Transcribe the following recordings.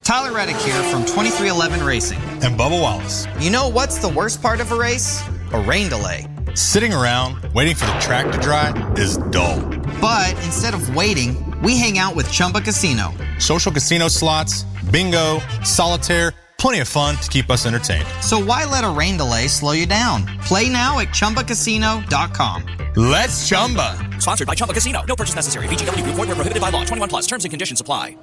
Tyler Reddick here from 2311 Racing. And Bubba Wallace. You know what's the worst part of a race? A rain delay. Sitting around waiting for the track to dry is dull. But instead of waiting, we hang out with Chumba Casino. Social casino slots, bingo, solitaire, plenty of fun to keep us entertained. So why let a rain delay slow you down? Play now at ChumbaCasino.com. Let's Chumba. Sponsored by Chumba Casino. No purchase necessary. VGW Group. Void where prohibited by law. 21 plus. Terms and conditions apply.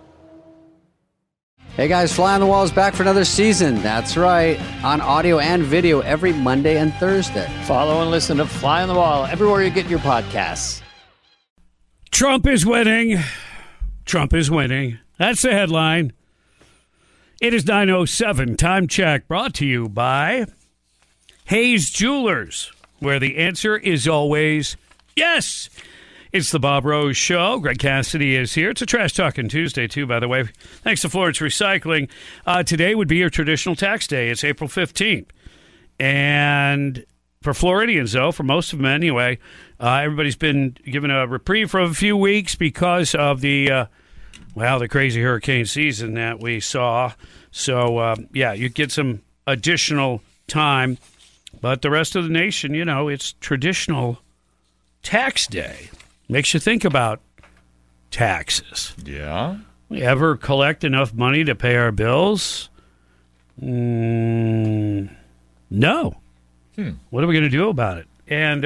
Hey guys, Fly on the Wall is back for another season. That's right, on audio and video every Monday and Thursday. Follow and listen to Fly on the Wall everywhere you get your podcasts. Trump is winning. Trump is winning. That's the headline. It is 9:07. Time check brought to you by Hayes Jewelers, where the answer is always yes. It's the Bob Rose Show. Greg Cassidy is here. It's a Trash Talking Tuesday, too, by the way. Thanks to Florence Recycling. Today would be your traditional tax day. It's April 15th. And for Floridians, though, for most of them anyway, everybody's been given a reprieve for a few weeks because of the crazy hurricane season that we saw. So, you get some additional time. But the rest of the nation, it's traditional tax day. Makes you think about taxes. Yeah. We ever collect enough money to pay our bills? No. What are we going to do about it? And,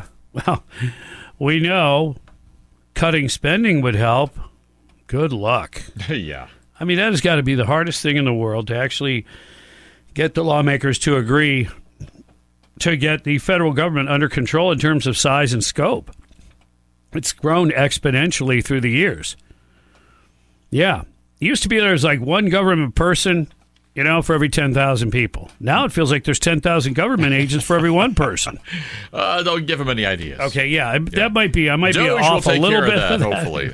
we know cutting spending would help. Good luck. Yeah. I mean, that has got to be the hardest thing in the world to actually get the lawmakers to agree to get the federal government under control in terms of size and scope. It's grown exponentially through the years. Yeah. It used to be there was like one government person, for every 10,000 people. Now it feels like there's 10,000 government agents for every one person. Don't give them any ideas. Okay, yeah. That might be, I might Doge be off a little bit. Of that, hopefully,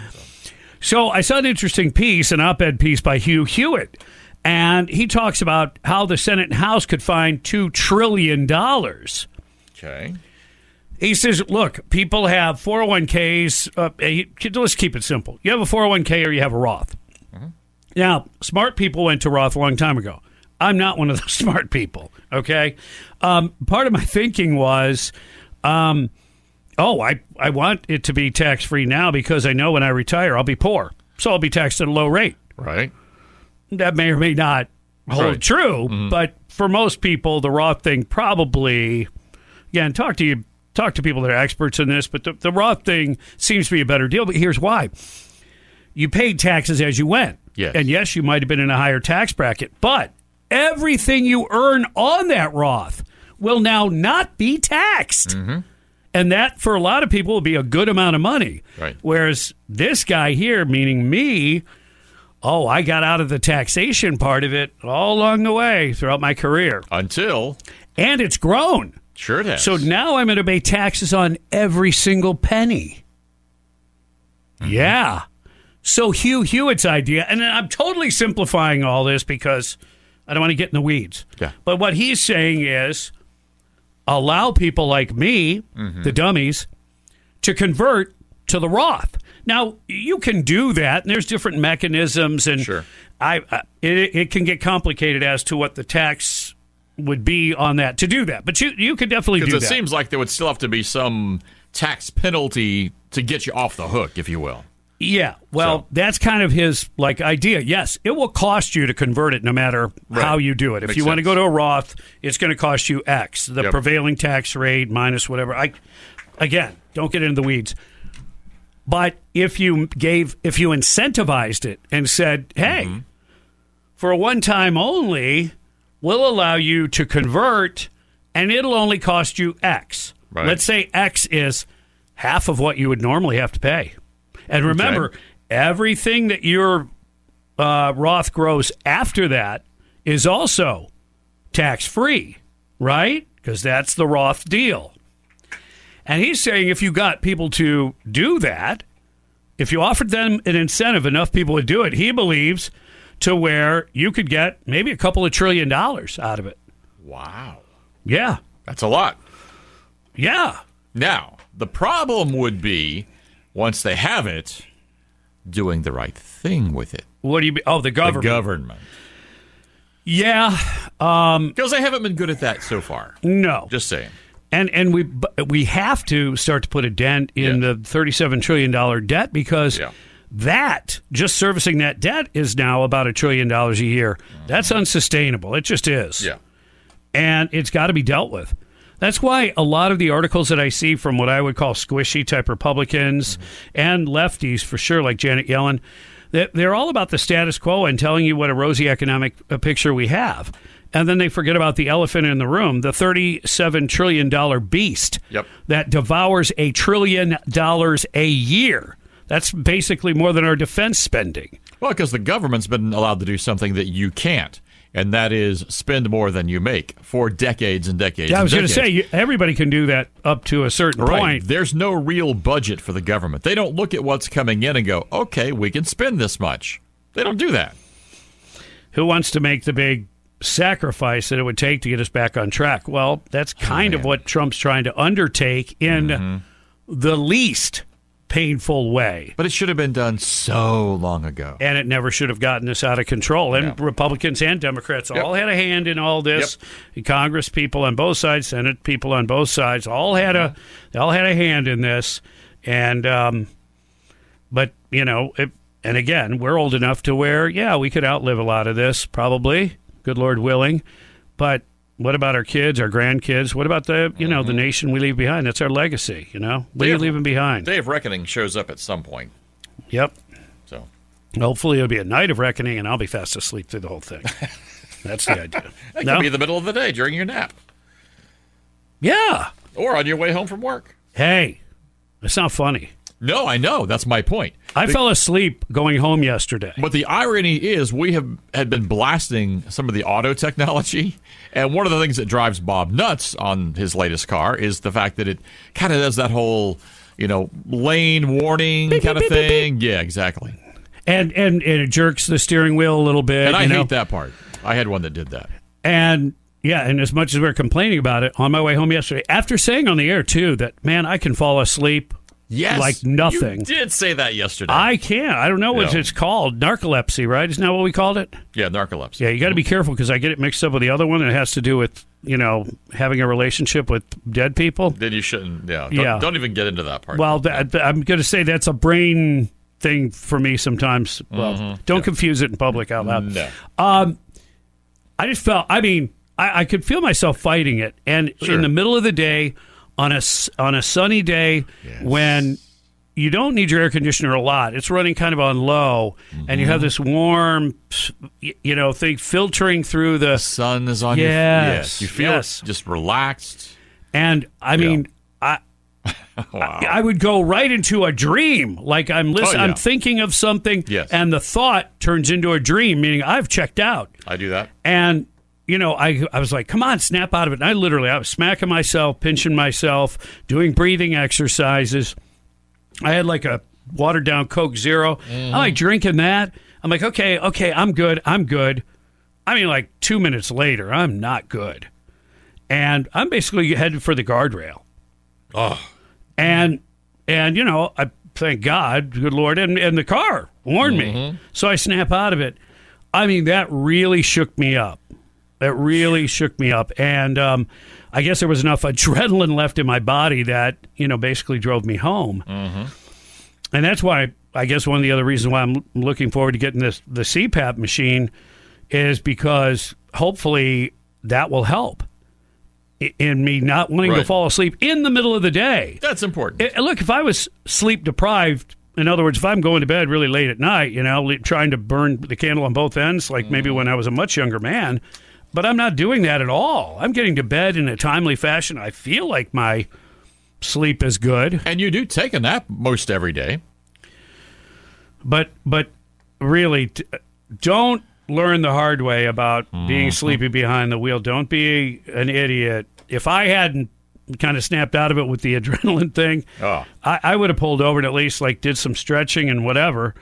So I saw an interesting piece, an op-ed piece by Hugh Hewitt, and he talks about how the Senate and House could find $2 trillion. Okay. He says, look, people have 401ks. Let's keep it simple. You have a 401k or you have a Roth. Mm-hmm. Now, smart people went to Roth a long time ago. I'm not one of those smart people, okay? Part of my thinking was, I want it to be tax-free now because I know when I retire I'll be poor. So I'll be taxed at a low rate. Right. That may or may not hold true, but for most people, the Roth thing probably, again, talk to people that are experts in this, but the Roth thing seems to be a better deal. But here's why. You paid taxes as you went. Yes. And yes, you might have been in a higher tax bracket, but everything you earn on that Roth will now not be taxed. Mm-hmm. And that, for a lot of people, will be a good amount of money. Right. Whereas this guy here, meaning me, I got out of the taxation part of it all along the way throughout my career. And it's grown. Sure it has. So now I'm going to pay taxes on every single penny. Mm-hmm. Yeah. So Hugh Hewitt's idea, and I'm totally simplifying all this because I don't want to get in the weeds. Yeah. But what he's saying is allow people like me, the dummies, to convert to the Roth. Now, you can do that, and there's different mechanisms, and sure. It can get complicated as to what the tax would be on that to do that. But you could definitely do that. Because it seems like there would still have to be some tax penalty to get you off the hook, if you will. Yeah, well, that's kind of his idea. Yes, it will cost you to convert it no matter how you do it. If you want to go to a Roth, it's going to cost you X, the prevailing tax rate minus whatever. Again, don't get into the weeds. But if you incentivized it and said, hey, for a one-time only, we'll allow you to convert, and it'll only cost you X. Right. Let's say X is half of what you would normally have to pay. And remember, everything that your Roth grows after that is also tax-free, right? Because that's the Roth deal. And he's saying if you got people to do that, if you offered them an incentive, enough people would do it, he believes, to where you could get maybe a couple of $1 trillion out of it. Wow. Yeah. That's a lot. Yeah. Now, the problem would be, once they have it, doing the right thing with it. What do you mean? Oh, the government. The government. Yeah. Because they haven't been good at that so far. No. Just saying. And we have to start to put a dent in the $37 trillion debt because that, just servicing that debt is now about $1 trillion a year. That's unsustainable. It just is. Yeah. And it's got to be dealt with. That's why a lot of the articles that I see from what I would call squishy type Republicans and lefties, for sure, like Janet Yellen, they're all about the status quo and telling you what a rosy economic picture we have. And then they forget about the elephant in the room, the $37 trillion beast that devours $1 trillion a year. That's basically more than our defense spending. Well, because the government's been allowed to do something that you can't, and that is spend more than you make for decades and decades. Yeah, I was going to say, everybody can do that up to a certain point. There's no real budget for the government. They don't look at what's coming in and go, okay, we can spend this much. They don't do that. Who wants to make the big sacrifice that it would take to get us back on track? Well, that's kind of what Trump's trying to undertake in the least painful way. But it should have been done so long ago. And it never should have gotten us out of control. And Republicans and Democrats all had a hand in all this. Congress people on both sides, Senate people on both sides, all had a hand in this. And but you know, and again, we're old enough to where we could outlive a lot of this, probably, good Lord willing. But what about our kids, our grandkids? What about the the nation we leave behind? That's our legacy, What are you leaving behind? Day of Reckoning shows up at some point. Yep. So hopefully it'll be a night of reckoning, and I'll be fast asleep through the whole thing. That's the idea. It could be in the middle of the day during your nap. Yeah. Or on your way home from work. Hey, that's not funny. No, I know. That's my point. I fell asleep going home yesterday. But the irony is we had been blasting some of the auto technology, and one of the things that drives Bob nuts on his latest car is the fact that it kind of does that whole, lane warning kind of thing. Yeah, exactly. And it jerks the steering wheel a little bit. And I hate that part. I had one that did that. And as much as we're complaining about it, on my way home yesterday, after saying on the air, too, that, man, I can fall asleep. Yes, like nothing. You did say that yesterday. I can't. I don't know what it's called. Narcolepsy, right? Isn't that what we called it? Yeah, narcolepsy. Yeah, you got to be careful because I get it mixed up with the other one that has to do with, having a relationship with dead people. Then you shouldn't. Don't even get into that part. Well, I'm going to say that's a brain thing for me sometimes. Well, don't confuse it in public out loud. No. I just felt, I could feel myself fighting it. And in the middle of the day, on a sunny day when you don't need your air conditioner a lot, it's running kind of on low, and you have this warm, thing filtering through the sun is on your yes, you feel just relaxed. And I would go right into a dream, like I'm listening, I'm thinking of something, and the thought turns into a dream, meaning I've checked out. I do that, and. I was like, come on, snap out of it. And I was smacking myself, pinching myself, doing breathing exercises. I had like a watered down Coke Zero. I like drinking that. I'm like, okay, I'm good. Like 2 minutes later, I'm not good. And I'm basically headed for the guardrail. Oh. And I thank God, good Lord, and the car warned me. So I snap out of it. That really shook me up. It really shook me up. And I guess there was enough adrenaline left in my body that, basically drove me home. And that's why, I guess one of the other reasons why I'm looking forward to getting the CPAP machine is because hopefully that will help in me not wanting to fall asleep in the middle of the day. That's important. Look, if I was sleep deprived, in other words, if I'm going to bed really late at night, trying to burn the candle on both ends, like maybe when I was a much younger man, but I'm not doing that at all. I'm getting to bed in a timely fashion. I feel like my sleep is good. And you do take a nap most every day. But really, don't learn the hard way about being sleepy behind the wheel. Don't be an idiot. If I hadn't kind of snapped out of it with the adrenaline thing, I would have pulled over and at least did some stretching and whatever.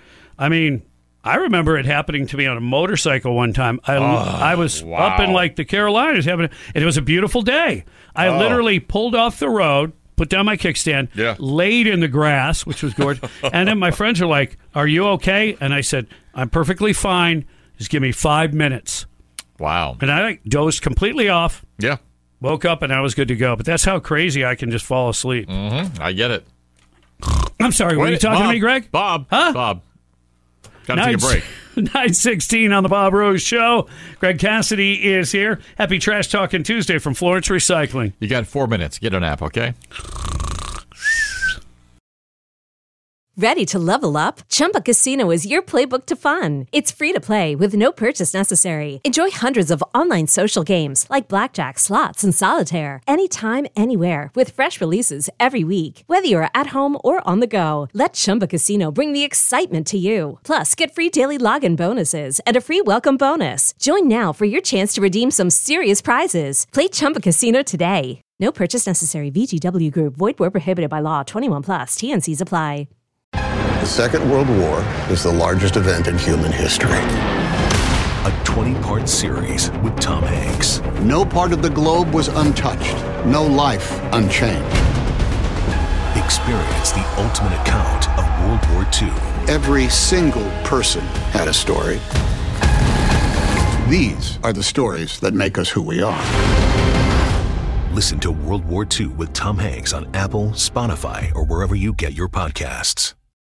I remember it happening to me on a motorcycle one time. I was up in the Carolinas and it was a beautiful day. I literally pulled off the road, put down my kickstand, Yeah. laid in the grass, which was gorgeous. And then my friends are like, "Are you okay?" And I said, "I'm perfectly fine. Just give me 5 minutes." Wow. And I dozed completely off, Yeah. woke up, and I was good to go. But that's how crazy I can just fall asleep. I get it. I'm sorry, were you talking to me, Greg? Bob. Huh? Bob. Got to take a break. 9:16 on the Bob Rose Show. Greg Cassidy is here. Happy Trash Talking Tuesday from Florence Recycling. You got 4 minutes. Get a nap, okay? Ready to level up? Chumba Casino is your playbook to fun. It's free to play with no purchase necessary. Enjoy hundreds of online social games like blackjack, slots, and solitaire. Anytime, anywhere with fresh releases every week. Whether you're at home or on the go, let Chumba Casino bring the excitement to you. Plus, get free daily login bonuses and a free welcome bonus. Join now for your chance to redeem some serious prizes. Play Chumba Casino today. No purchase necessary. VGW Group. Void where prohibited by law. 21 plus. TNCs apply. The Second World War is the largest event in human history. A 20-part series with Tom Hanks. No part of the globe was untouched. No life unchanged. Experience the ultimate account of World War II. Every single person had a story. These are the stories that make us who we are. Listen to World War II with Tom Hanks on Apple, Spotify, or wherever you get your podcasts.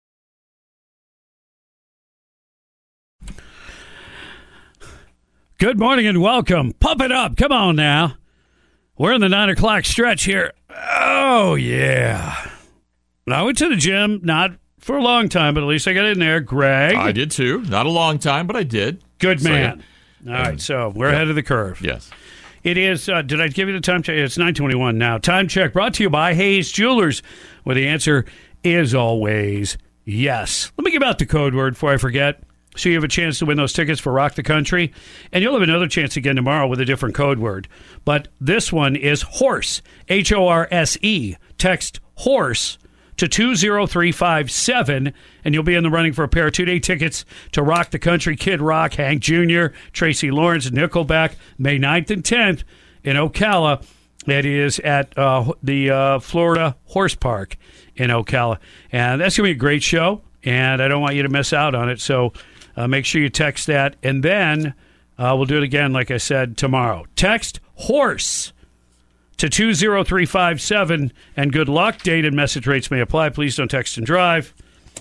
Good morning and welcome. Pump it up. Come on now. We're in the 9 o'clock stretch here. Oh, yeah. I went to the gym, not for a long time, but at least I got in there. Greg. I did too. Not a long time, but I did. Good man. All right, so we're ahead of the curve. Yes. It is, did I give you the time check? It's 9:21 now. Time check brought to you by Hayes Jewelers, where the answer is always yes. Let me give out the code word before I forget, so you have a chance to win those tickets for Rock the Country. And you'll have another chance again tomorrow with a different code word. But this one is HORSE, HORSE. Text HORSE to 20357, and you'll be in the running for a pair of 2-day tickets to Rock the Country, Kid Rock, Hank Jr., Tracy Lawrence, Nickelback, May 9th and 10th in Ocala. It is at the Florida Horse Park in Ocala. And that's going to be a great show, and I don't want you to miss out on it. So make sure you text that, and then we'll do it again, like I said, tomorrow. Text HORSE to 20357, and good luck. Date and message rates may apply. Please don't text and drive.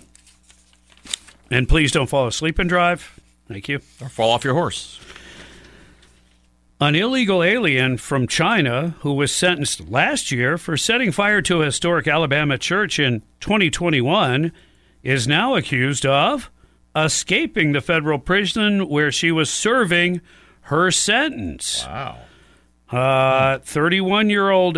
And please don't fall asleep and drive. Thank you. Or fall off your horse. An illegal alien from China who was sentenced last year for setting fire to a historic Alabama church in 2021 is now accused of escaping the federal prison where she was serving her sentence. Wow. 31-year-old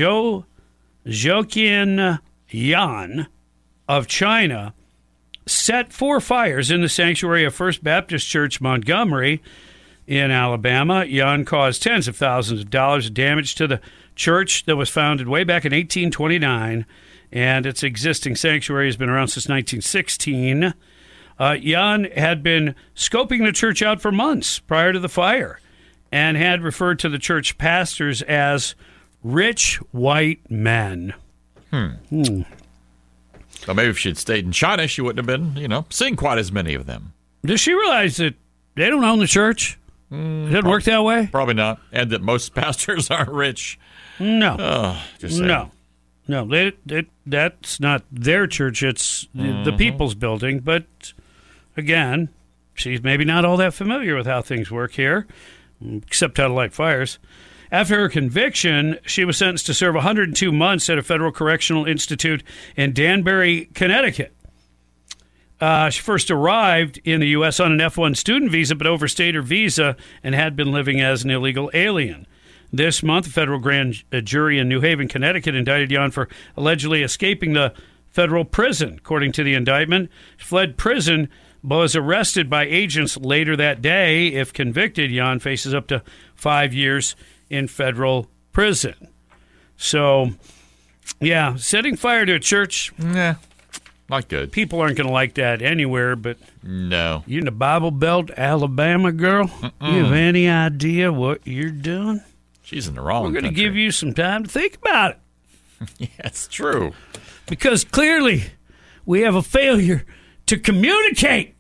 Zhouqian Yan of China set 4 fires in the sanctuary of First Baptist Church, Montgomery, in Alabama. Yan caused tens of thousands of dollars of damage to the church that was founded way back in 1829, and its existing sanctuary has been around since 1916. Yan had been scoping the church out for months prior to the fire, and had referred to the church pastors as rich white men. So maybe if she'd stayed in China, she wouldn't have been, seeing quite as many of them. Does she realize that they don't own the church? It doesn't work that way? Probably not. And that most pastors aren't rich. No. Just saying. No. That's not their church. It's the people's building. But, again, she's maybe not all that familiar with how things work here, except how to light fires. After her conviction, she was sentenced to serve 102 months at a federal correctional institute in Danbury, Connecticut. She first arrived in the U.S. on an F-1 student visa, but overstayed her visa and had been living as an illegal alien. This month, a federal grand jury in New Haven, Connecticut, indicted Yan for allegedly escaping the federal prison. According to the indictment, she fled prison, but was arrested by agents later that day. If convicted, Yan faces up to 5 years in federal prison. So, yeah, setting fire to a church, Nah, not good. people aren't going to like that anywhere, but No. you in the Bible Belt, Alabama, girl, you have any idea what you're doing? She's in the wrong We're going to country. give you some time to think about it. Yeah, it's true. Because clearly we have a failure to communicate.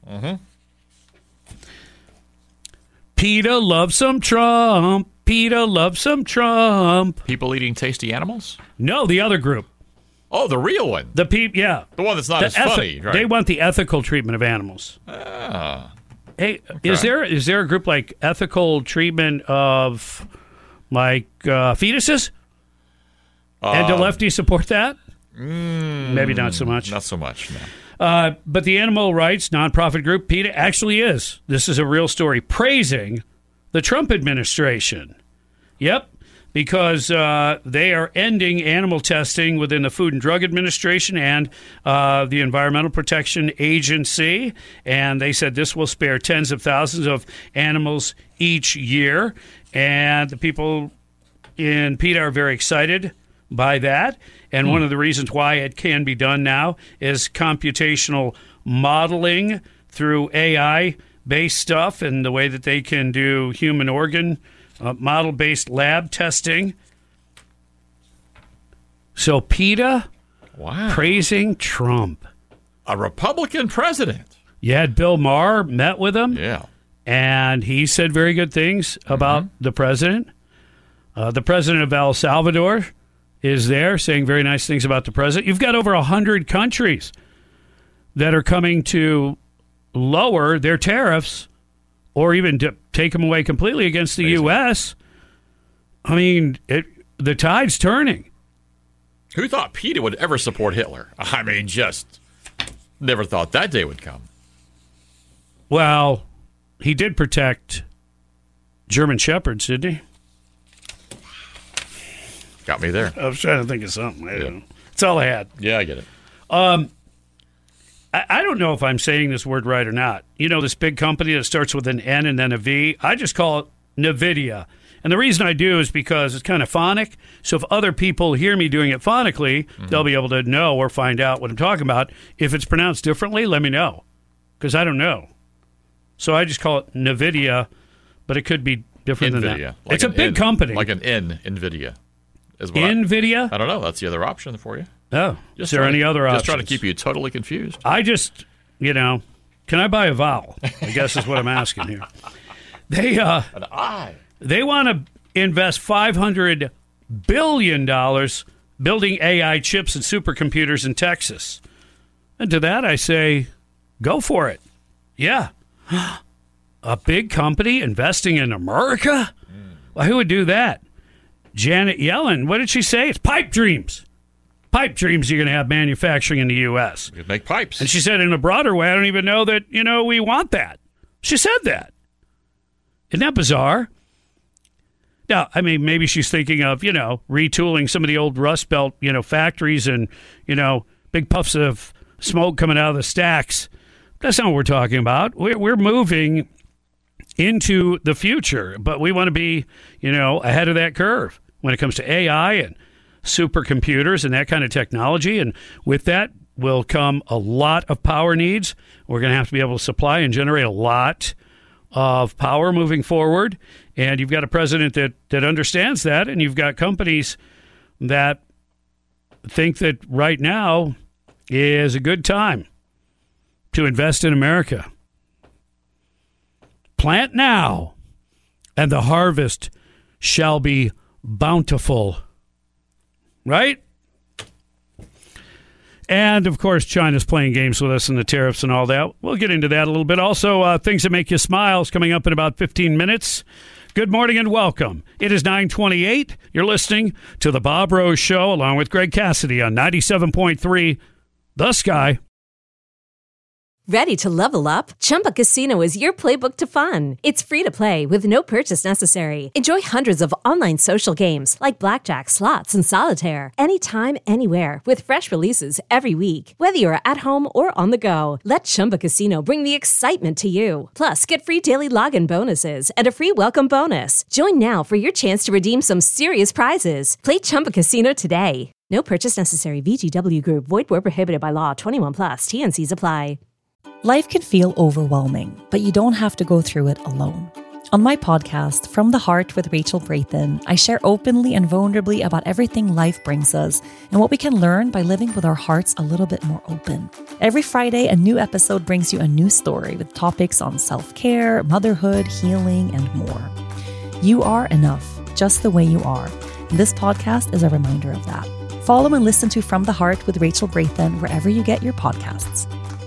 PETA loves some Trump. PETA loves some Trump. People eating tasty animals? No, the other group. Oh, the real one. The one that's not as funny. Right? They want the ethical treatment of animals. Hey, is there a group like ethical treatment of like fetuses? And do lefties support that? Maybe not so much. Not so much, no. But the animal rights nonprofit group, PETA, actually is. This is a real story, praising the Trump administration. Yep, because they are ending animal testing within the Food and Drug Administration and the Environmental Protection Agency. And they said this will spare tens of thousands of animals each year. And the people in PETA are very excited by that. And one of the reasons why it can be done now is computational modeling through AI-based stuff and the way that they can do human organ model-based lab testing. So PETA praising Trump. A Republican president. You had Bill Maher met with him. Yeah. And he said very good things about the president. The president of El Salvador is there saying very nice things about the president. You've got over 100 countries that are coming to lower their tariffs or even to take them away completely against the U.S. I mean, the tide's turning. Who thought PETA would ever support Hitler? I mean, just never thought that day would come. Well, he did protect German Shepherds, didn't he? Got me there. I was trying to think of something. I don't know. That's all I had. Yeah, I get it. I don't know if I'm saying this word right or not. You know, this big company that starts with an N and then a V? I just call it NVIDIA. And the reason I do is because it's kind of phonic. So if other people hear me doing it phonically, they'll be able to know or find out what I'm talking about. If it's pronounced differently, let me know. Because I don't know. So I just call it NVIDIA, but it could be different than that. Like it's a big company. Like an NVIDIA. NVIDIA? I don't know. That's the other option for you. Oh, is there any other options? Just trying to keep you totally confused. I just, can I buy a vowel? I guess is what I'm asking here. They want to invest $500 billion building AI chips and supercomputers in Texas. And to that I say, go for it. Yeah. A big company investing in America? Well, who would do that? Janet Yellen, what did she say? It's pipe dreams. Pipe dreams you're going to have manufacturing in the U.S. You could make pipes. And she said in a broader way, I don't even know that, we want that. She said that. Isn't that bizarre? Now, I mean, maybe she's thinking of, retooling some of the old Rust Belt, factories and, big puffs of smoke coming out of the stacks. That's not what we're talking about. We're moving into the future, but we want to be, ahead of that curve when it comes to AI and supercomputers and that kind of technology. And with that will come a lot of power needs. We're going to have to be able to supply and generate a lot of power moving forward. And you've got a president that understands that, and you've got companies that think that right now is a good time to invest in America. Plant now, and the harvest shall be bountiful. Right? And, of course, China's playing games with us and the tariffs and all that. We'll get into that a little bit. Also, things that make you smile is coming up in about 15 minutes. Good morning and welcome. It is 9:28. You're listening to The Bob Rose Show along with Greg Cassidy on 97.3 The Sky. Ready to level up? Chumba Casino is your playbook to fun. It's free to play with no purchase necessary. Enjoy hundreds of online social games like blackjack, slots, and solitaire anytime, anywhere with fresh releases every week. Whether you're at home or on the go, let Chumba Casino bring the excitement to you. Plus, get free daily login bonuses and a free welcome bonus. Join now for your chance to redeem some serious prizes. Play Chumba Casino today. No purchase necessary. VGW Group. Void where prohibited by law. 21+. TNCs apply. Life can feel overwhelming, but you don't have to go through it alone. On my podcast, From the Heart with Rachel Brathen, I share openly and vulnerably about everything life brings us and what we can learn by living with our hearts a little bit more open. Every Friday, a new episode brings you a new story with topics on self-care, motherhood, healing, and more. You are enough, just the way you are. And this podcast is a reminder of that. Follow and listen to From the Heart with Rachel Brathen wherever you get your podcasts.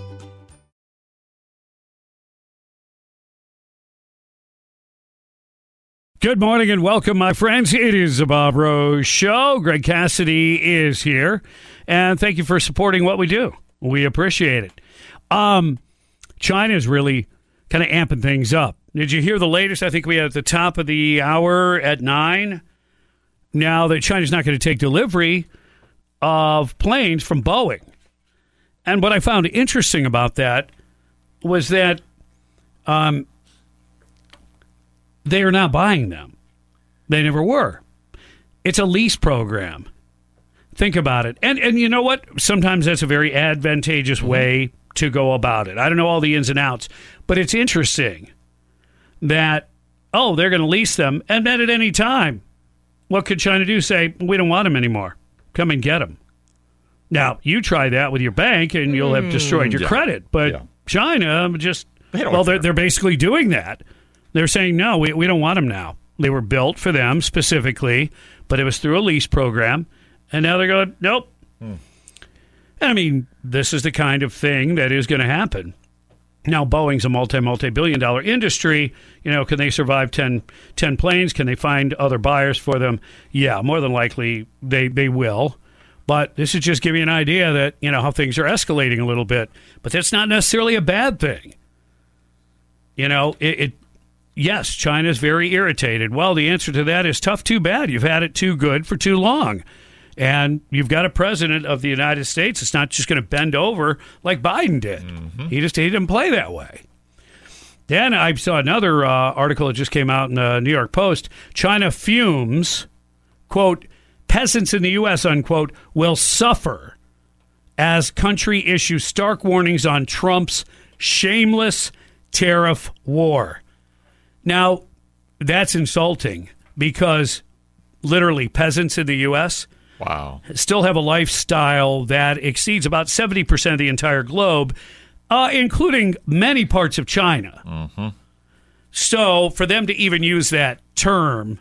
Good morning and welcome, my friends. It is the Bob Rose Show. Greg Cassidy is here, and thank you for supporting what we do. We appreciate it. China's really kind of amping things up. Did you hear the latest? I think we had at the top of the hour at 9. Now that China's not going to take delivery of planes from Boeing. And what I found interesting about that was that they are not buying them. They never were. It's a lease program. Think about it. And you know what? Sometimes that's a very advantageous way to go about it. I don't know all the ins and outs, but it's interesting that, they're going to lease them, and then at any time, what could China do? Say, we don't want them anymore. Come and get them. Now, you try that with your bank, and you'll have destroyed your credit. But China just, they're basically doing that. They're saying, no, we don't want them now. They were built for them specifically, but it was through a lease program. And now they're going, nope. I mean, this is the kind of thing that is going to happen. Now, Boeing's a multi-billion-dollar industry. You know, can they survive 10 planes? Can they find other buyers for them? Yeah, more than likely they will. But this is just giving you an idea that, how things are escalating a little bit. But that's not necessarily a bad thing. Yes, China's very irritated. Well, the answer to that is tough, too bad. You've had it too good for too long. And you've got a president of the United States that's not just going to bend over like Biden did. He didn't play that way. Then I saw another article that just came out in the New York Post. China fumes, quote, peasants in the U.S., unquote, will suffer as country issues stark warnings on Trump's shameless tariff war. Now, that's insulting because literally peasants in the U.S. still have a lifestyle that exceeds about 70% of the entire globe, including many parts of China. So for them to even use that term,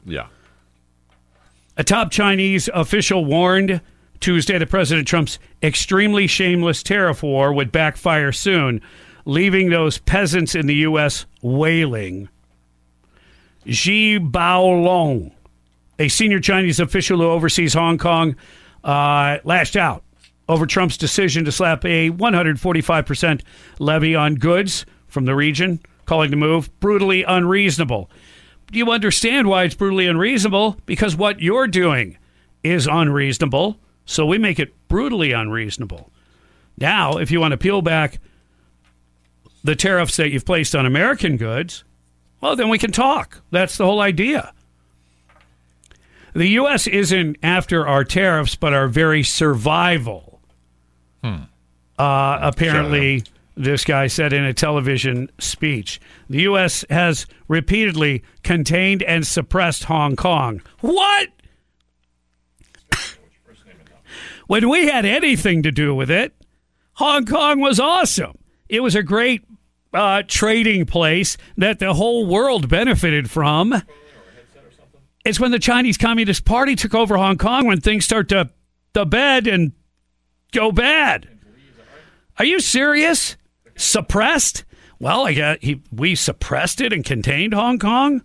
a top Chinese official warned Tuesday that President Trump's extremely shameless tariff war would backfire soon, leaving those peasants in the U.S. wailing. Xi Baolong, a senior Chinese official who oversees Hong Kong, lashed out over Trump's decision to slap a 145% levy on goods from the region, calling the move brutally unreasonable. Do you understand why it's brutally unreasonable? Because what you're doing is unreasonable, so we make it brutally unreasonable. Now, if you want to peel back the tariffs that you've placed on American goods, well, then we can talk. That's the whole idea. The U.S. isn't after our tariffs, but our very survival. Apparently, this guy said in a television speech. The U.S. has repeatedly contained and suppressed Hong Kong. What? When we had anything to do with it, Hong Kong was awesome. It was a great trading place that the whole world benefited from. It's when the Chinese Communist Party took over Hong Kong when things start to bed and go bad. Are you serious? Suppressed? Well, we suppressed it and contained Hong Kong?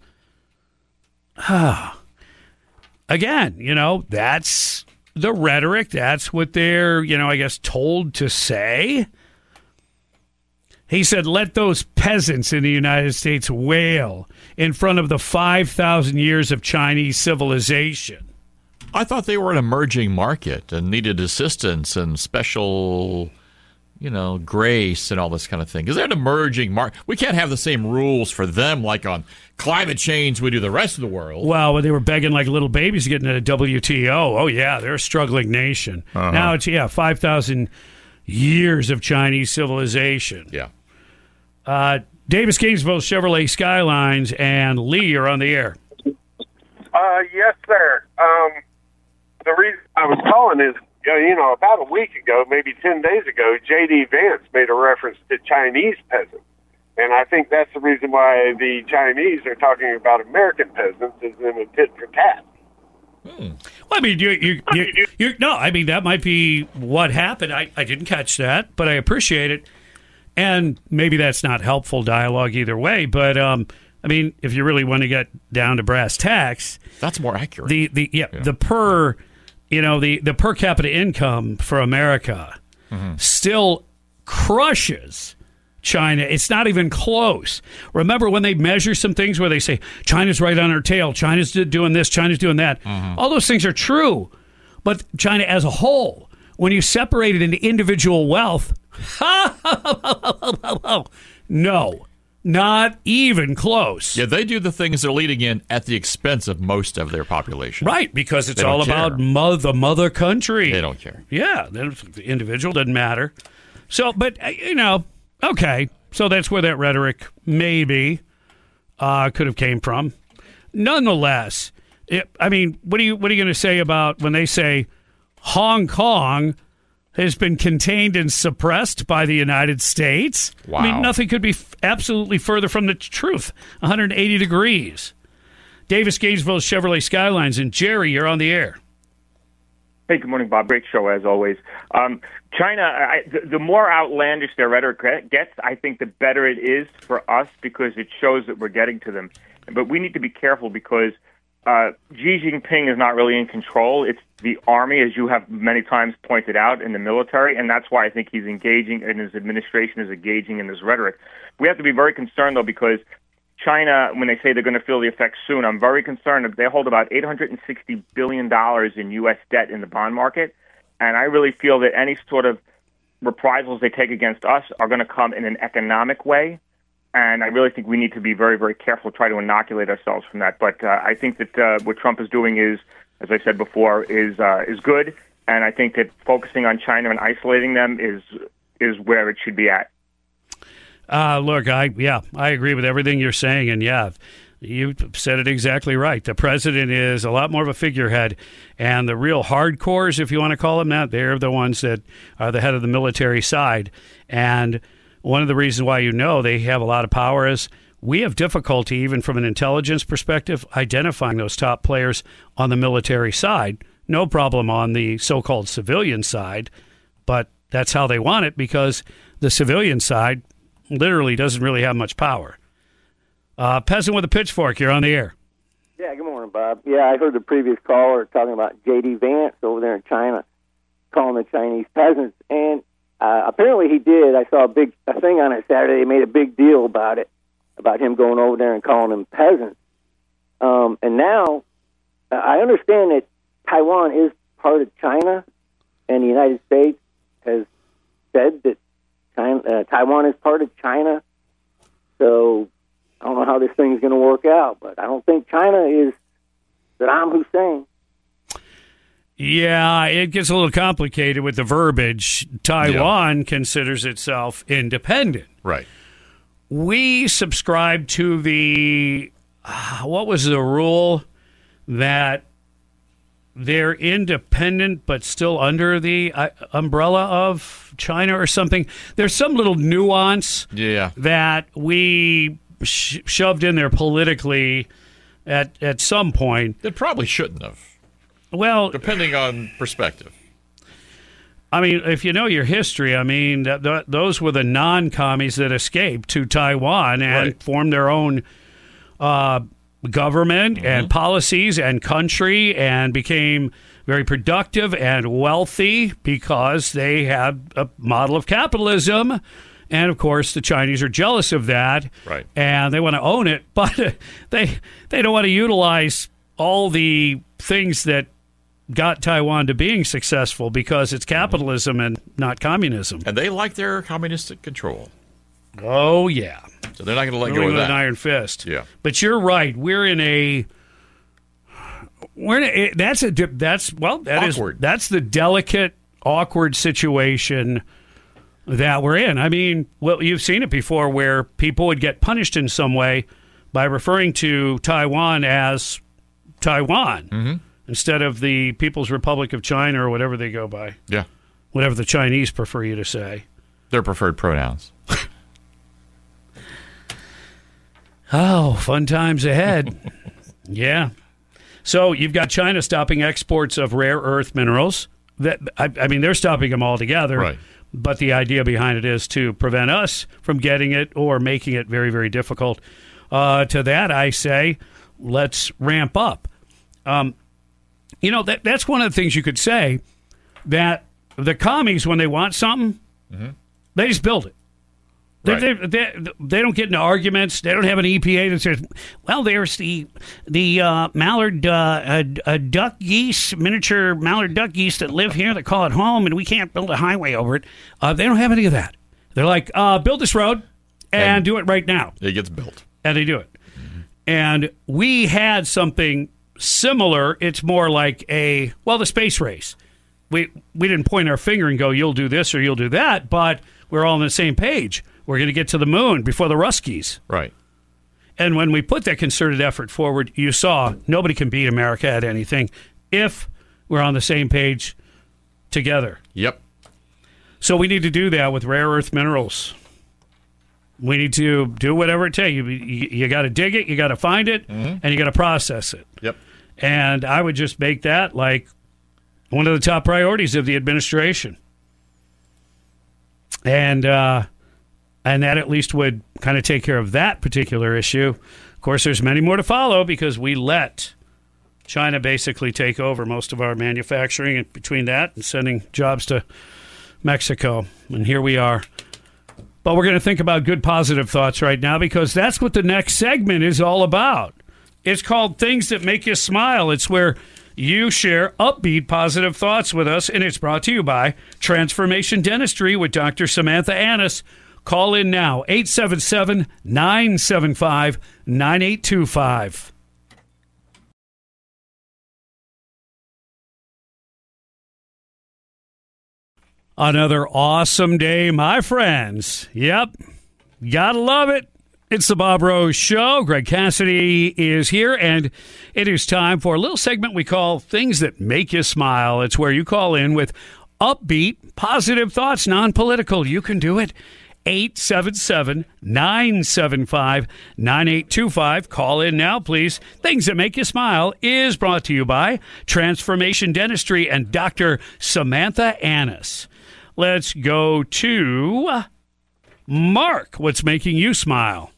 Again, that's the rhetoric. That's what they're, told to say. He said, let those peasants in the United States wail in front of the 5,000 years of Chinese civilization. I thought they were an emerging market and needed assistance and special, grace and all this kind of thing. Because they're an emerging market. We can't have the same rules for them like on climate change we do the rest of the world. Well, when they were begging like little babies to get into the WTO, oh, yeah, they're a struggling nation. Now it's, 5,000 years of Chinese civilization. Yeah. Davis Gainesville Chevrolet Skylines, and Lee, you're on the air. Yes, sir. The reason I was calling is, about a week ago, maybe 10 days ago, J.D. Vance made a reference to Chinese peasants. And I think that's the reason why the Chinese are talking about American peasants is in a tit for tat. Well, I mean, that might be what happened. I didn't catch that, but I appreciate it. And maybe that's not helpful dialogue either way. But I mean, if you really want to get down to brass tacks, that's more accurate. The per capita income for America still crushes China. It's not even close. Remember when they measure some things where they say China's right on our tail, China's doing this, China's doing that. All those things are true, but China as a whole, when you separate it into individual wealth, no, not even close. Yeah, they do the things they're leading in at the expense of most of their population. Right, because it's all about the mother country. They don't care. Yeah, the individual doesn't matter. So, but, okay, so that's where that rhetoric maybe could have came from. Nonetheless, what are you going to say about when they say Hong Kong has been contained and suppressed by the United States? Wow. I mean, nothing could be absolutely further from the truth. 180 degrees. Davis Gainesville Chevrolet Skylines, and Jerry, you're on the air. Hey, good morning, Bob. Great show, as always. China, the more outlandish their rhetoric gets, I think the better it is for us because it shows that we're getting to them. But we need to be careful because Xi Jinping is not really in control. It's the army, as you have many times pointed out, in the military, and that's why I think he's engaging and his administration is engaging in this rhetoric. We have to be very concerned, though, because China, when they say they're going to feel the effects soon, I'm very concerned that they hold about $860 billion in U.S. debt in the bond market, and I really feel that any sort of reprisals they take against us are going to come in an economic way, and I really think we need to be very, very careful, try to inoculate ourselves from that. But I think that what Trump is doing is, as I said before, is good, and I think that focusing on China and isolating them is where it should be at. Look, I agree with everything you're saying, and you said it exactly right. The president is a lot more of a figurehead, and the real hardcores, if you want to call them that, they're the ones that are the head of the military side. And one of the reasons why they have a lot of power is we have difficulty, even from an intelligence perspective, identifying those top players on the military side. No problem on the so-called civilian side, but that's how they want it because the civilian side literally doesn't really have much power. Peasant with a pitchfork, you're on the air. Yeah, good morning, Bob. Yeah, I heard the previous caller talking about J.D. Vance over there in China, calling the Chinese peasants, and apparently he did. I saw a thing on it Saturday. They made a big deal about it, about him going over there and calling them peasants. And now I understand that Taiwan is part of China, and the United States has said that Taiwan is part of China. So I don't know how this thing is going to work out, but I don't think China is Saddam Hussein. Yeah, it gets a little complicated with the verbiage. Taiwan considers itself independent. Right. We subscribe to the, what was the rule? That they're independent but still under the umbrella of China or something. There's some little nuance that we shoved in there politically at some point. It probably shouldn't have. Well, depending on perspective. I mean, if you know your history, I mean, those were the non-commies that escaped to Taiwan and formed their own government and policies and country and became very productive and wealthy because they had a model of capitalism. And, of course, the Chinese are jealous of that. Right. And they want to own it, but they don't want to utilize all the things that got Taiwan to being successful because it's capitalism and not communism. And they like their communistic control. Oh, yeah. So they're not going to let go of that. With an iron fist. Yeah. But you're right. That's awkward. That's the delicate, awkward situation that we're in. I mean, well, you've seen it before where people would get punished in some way by referring to Taiwan as Taiwan instead of the People's Republic of China or whatever they go by. Yeah. Whatever the Chinese prefer you to say. Their preferred pronouns. Oh, fun times ahead. Yeah. So you've got China stopping exports of rare earth minerals. I mean, they're stopping them altogether. Right. But the idea behind it is to prevent us from getting it or making it very, very difficult. To that, I say, let's ramp up. That's one of the things you could say, that the commies, when they want something, they just build it. Right. They don't get into arguments. They don't have an EPA that says, well, there's the mallard duck geese, miniature mallard duck geese that live here that call it home, and we can't build a highway over it. They don't have any of that. They're like, build this road and do it right now. It gets built. And they do it. And we had something similar. It's more like the space race. We didn't point our finger and go, you'll do this or you'll do that, but we're all on the same page. We're going to get to the moon before the Ruskies. Right. And when we put that concerted effort forward, you saw nobody can beat America at anything if we're on the same page together. Yep. So we need to do that with rare earth minerals. We need to do whatever it takes. You got to dig it, you got to find it, and you got to process it. Yep. And I would just make that like one of the top priorities of the administration. And that at least would kind of take care of that particular issue. Of course, there's many more to follow because we let China basically take over most of our manufacturing, and between that and sending jobs to Mexico. And here we are. But we're going to think about good, positive thoughts right now because that's what the next segment is all about. It's called Things That Make You Smile. It's where you share upbeat, positive thoughts with us, and it's brought to you by Transformation Dentistry with Dr. Samantha Annis. Call in now, 877-975-9825. Another awesome day, my friends. Yep, gotta love it. It's the Bob Rose Show. Greg Cassidy is here, and it is time for a little segment we call Things That Make You Smile. It's where you call in with upbeat, positive thoughts, non-political. You can do it. 877-975-9825. Call in now, please. Things That Make You Smile is brought to you by Transformation Dentistry and Dr. Samantha Annis. Let's go to Mark. What's making you smile?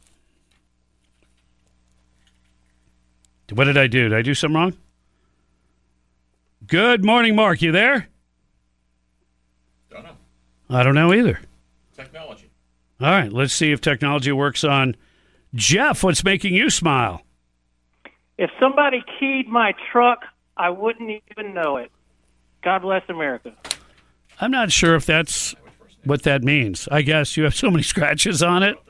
What did I do? Did I do something wrong? Good morning, Mark. You there? Don't know. I don't know either. Technology. All right, let's see if technology works on Jeff. What's making you smile? If somebody keyed my truck, I wouldn't even know it. God bless America. I'm not sure if that's what that means. I guess you have so many scratches on it.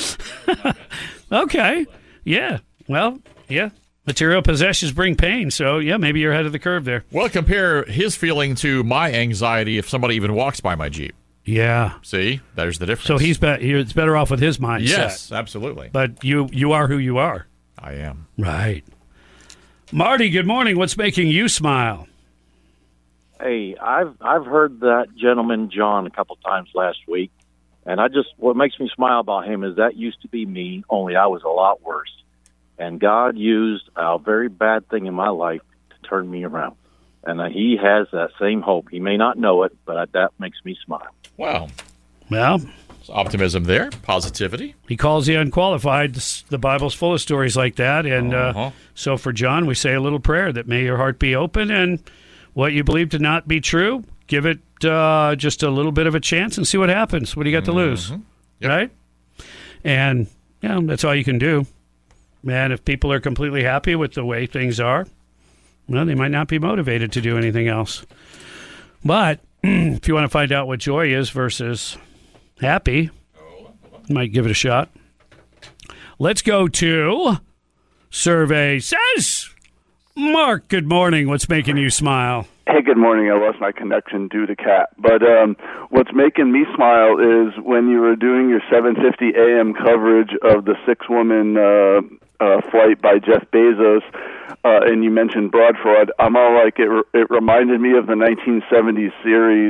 Okay. Yeah. Well, yeah. Material possessions bring pain, so yeah, maybe you're ahead of the curve there. Well, compare his feeling to my anxiety if somebody even walks by my Jeep. Yeah. See, there's the difference. So he's better off with his mindset. Yes, absolutely. But you are who you are. I am. Right. Marty, good morning. What's making you smile? Hey, I've heard that gentleman John a couple times last week, and what makes me smile about him is that used to be me, only I was a lot worse. And God used a very bad thing in my life to turn me around. And he has that same hope. He may not know it, but that makes me smile. Wow. Well, there's optimism there, positivity. He calls you unqualified. The Bible's full of stories like that. And so for John, we say a little prayer that may your heart be open and what you believe to not be true, give it just a little bit of a chance and see what happens. What do you got to lose? Yep. Right? And that's all you can do. Man, if people are completely happy with the way things are, well, they might not be motivated to do anything else. But if you want to find out what joy is versus happy, you might give it a shot. Let's go to Survey Says. Mark, good morning. What's making you smile? Hey, good morning. I lost my connection due to Cat. But what's making me smile is when you were doing your 7:50 a.m. coverage of the 6-woman flight by Jeff Bezos, and you mentioned broad fraud. I'm all like, it reminded me of the 1970s series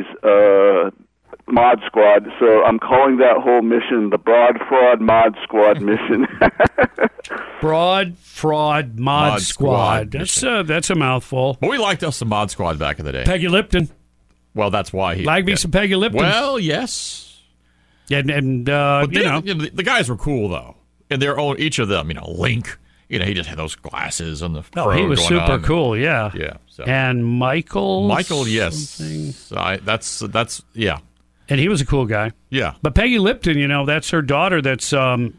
Mod Squad. So I'm calling that whole mission the Broad Fraud Mod Squad mission. Broad Fraud Mod Squad. That's a mouthful. But we liked us some Mod Squad back in the day. Peggy Lipton. Well, that's why he... Like me some Peggy Lipton. Well, yes. And the guys were cool, though. And their own, each of them, Link, he just had those glasses and the fro he was going super on. cool, yeah. Yeah. So. And Michael, yes. That's yeah. And he was a cool guy. Yeah. But Peggy Lipton, that's her daughter that's, a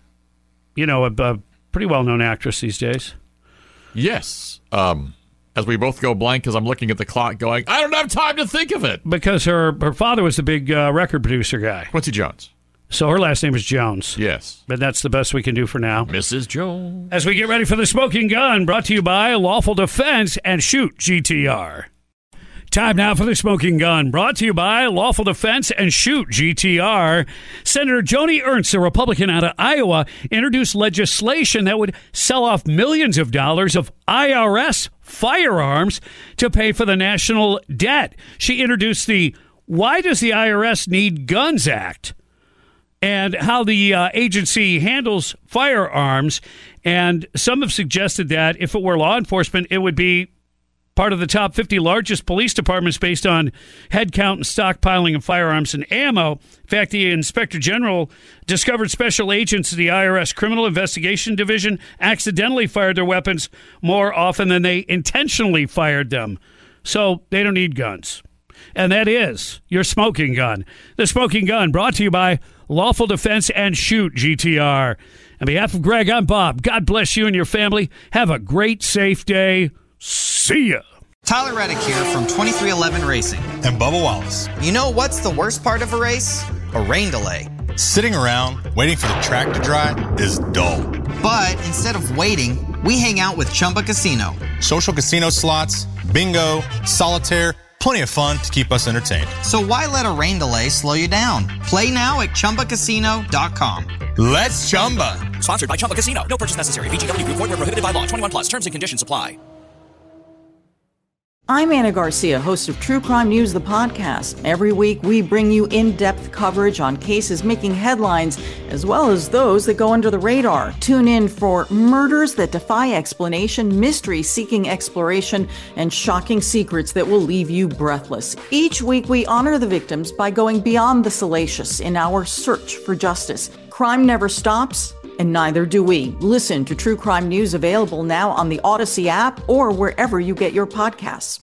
pretty well-known actress these days. Yes. As we both go blank because I'm looking at the clock going, I don't have time to think of it. Because her father was the big record producer guy. Quincy Jones. So her last name is Jones. Yes. But that's the best we can do for now. Mrs. Jones. As we get ready for the Smoking Gun, brought to you by Lawful Defense and Shoot GTR. Time now for the Smoking Gun, brought to you by Lawful Defense and Shoot GTR. Senator Joni Ernst, a Republican out of Iowa, introduced legislation that would sell off millions of dollars of IRS firearms to pay for the national debt. She introduced the Why Does the IRS Need Guns Act, and how the agency handles firearms. And some have suggested that if it were law enforcement, it would be part of the top 50 largest police departments based on head count and stockpiling of firearms and ammo. In fact, the Inspector General discovered special agents of the IRS Criminal Investigation Division accidentally fired their weapons more often than they intentionally fired them. So they don't need guns. And that is your Smoking Gun. The Smoking Gun, brought to you by Lawful Defense and Shoot GTR. On behalf of Greg, I'm Bob. God bless you and your family. Have a great, safe day. See ya. Tyler Reddick here from 2311 Racing. And Bubba Wallace. You know what's the worst part of a race? A rain delay. Sitting around waiting for the track to dry is dull. But instead of waiting, we hang out with Chumba Casino. Social casino slots, bingo, solitaire, plenty of fun to keep us entertained. So why let a rain delay slow you down? Play now at ChumbaCasino.com. Let's Chumba. Sponsored by Chumba Casino. No purchase necessary. VGW Group. Void where prohibited by law. 21 plus. Terms and conditions apply. I'm Anna Garcia, host of True Crime News, the podcast. Every week, we bring you in-depth coverage on cases making headlines, as well as those that go under the radar. Tune in for murders that defy explanation, mysteries seeking exploration, and shocking secrets that will leave you breathless. Each week, we honor the victims by going beyond the salacious in our search for justice. Crime never stops, and neither do we. Listen to True Crime News, available now on the Odyssey app or wherever you get your podcasts.